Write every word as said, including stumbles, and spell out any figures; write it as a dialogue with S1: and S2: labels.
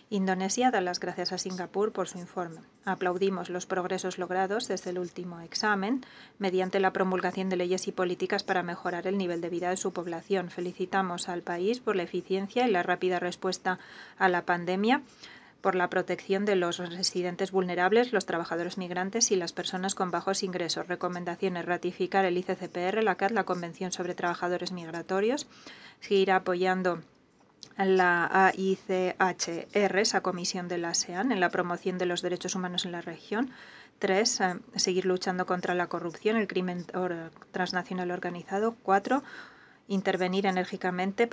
S1: Indonesia da las gracias a Singapur por su informe. Aplaudimos los progresos logrados desde el último examen mediante la promulgación de leyes y políticas para mejorar el nivel de vida de su población. Felicitamos al país por la eficiencia y la rápida respuesta a la pandemia, por la protección de los residentes vulnerables, los trabajadores migrantes y las personas con bajos ingresos. Recomendaciones: ratificar el I C C P R, la C A T, la Convención sobre Trabajadores Migratorios, seguir apoyando la A I C H R, esa comisión de la ASEAN, en la promoción de los derechos humanos en la región. tres. Eh, seguir luchando contra la corrupción, el crimen transnacional organizado. cuatro. Intervenir enérgicamente